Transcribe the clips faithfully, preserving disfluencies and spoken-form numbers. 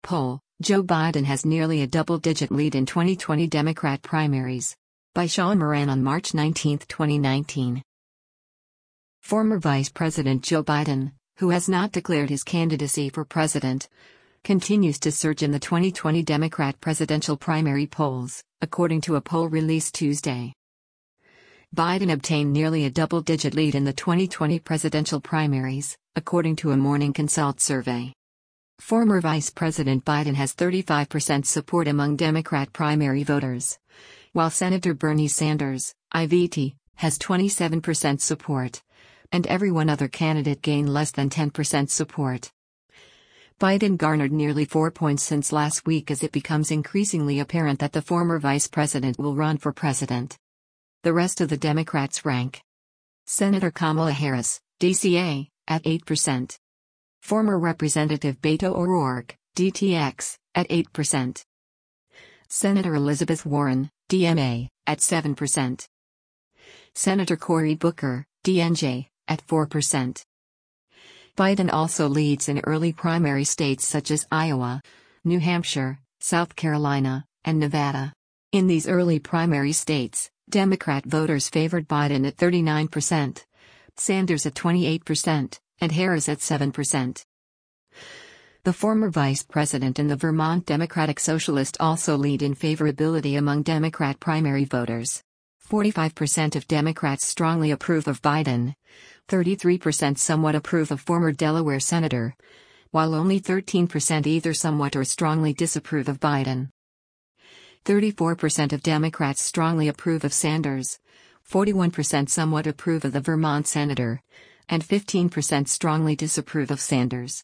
poll, Joe Biden has nearly a double-digit lead in twenty twenty Democrat primaries. By Sean Moran on March nineteenth, twenty nineteen. Former Vice President Joe Biden, who has not declared his candidacy for president, continues to surge in the twenty twenty Democrat presidential primary polls, according to a poll released Tuesday. Biden obtained nearly a double-digit lead in the twenty twenty presidential primaries, according to a Morning Consult survey. Former Vice President Biden has thirty-five percent support among Democrat primary voters, while Senator Bernie Sanders, I V T, has twenty-seven percent support, and every one other candidate gained less than ten percent support. Biden garnered nearly four points since last week as it becomes increasingly apparent that the former vice president will run for president. The rest of the Democrats rank. Senator Kamala Harris, D C A, at eight percent. Former Representative Beto O'Rourke, D T X, at eight percent. Senator Elizabeth Warren, D M A, at seven percent. Senator Cory Booker, D N J, at four percent. Biden also leads in early primary states such as Iowa, New Hampshire, South Carolina, and Nevada. In these early primary states, Democrat voters favored Biden at thirty-nine percent, Sanders at twenty-eight percent, and Harris at seven percent. The former vice president and the Vermont Democratic Socialist also lead in favorability among Democrat primary voters. forty-five percent of Democrats strongly approve of Biden, thirty-three percent somewhat approve of former Delaware Senator, while only thirteen percent either somewhat or strongly disapprove of Biden. thirty-four percent of Democrats strongly approve of Sanders, forty-one percent somewhat approve of the Vermont Senator, and fifteen percent strongly disapprove of Sanders.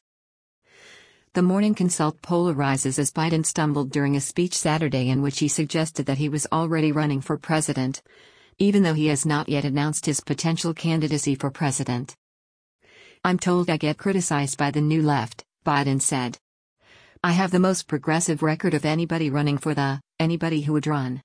The Morning Consult poll arises as Biden stumbled during a speech Saturday in which he suggested that he was already running for president, even though he has not yet announced his potential candidacy for president. "I'm told I get criticized by the New Left," Biden said. "I have the most progressive record of anybody running for the anybody who would run."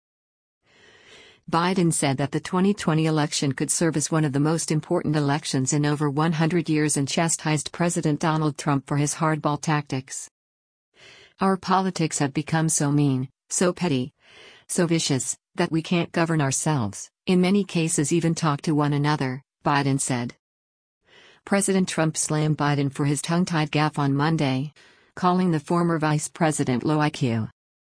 Biden said that the twenty twenty election could serve as one of the most important elections in over one hundred years and chastised President Donald Trump for his hardball tactics. "Our politics have become so mean, so petty, so vicious, that we can't govern ourselves, in many cases even talk to one another," Biden said. President Trump slammed Biden for his tongue-tied gaffe on Monday, calling the former vice president low I Q.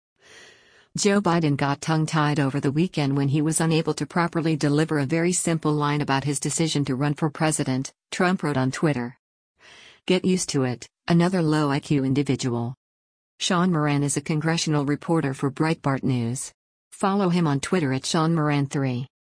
Joe Biden got tongue-tied over the weekend when he was unable to properly deliver a very simple line about his decision to run for president, Trump wrote on Twitter. "Get used to it, another low I Q individual." Sean Moran is a congressional reporter for Breitbart News. Follow him on Twitter at Sean Moran three.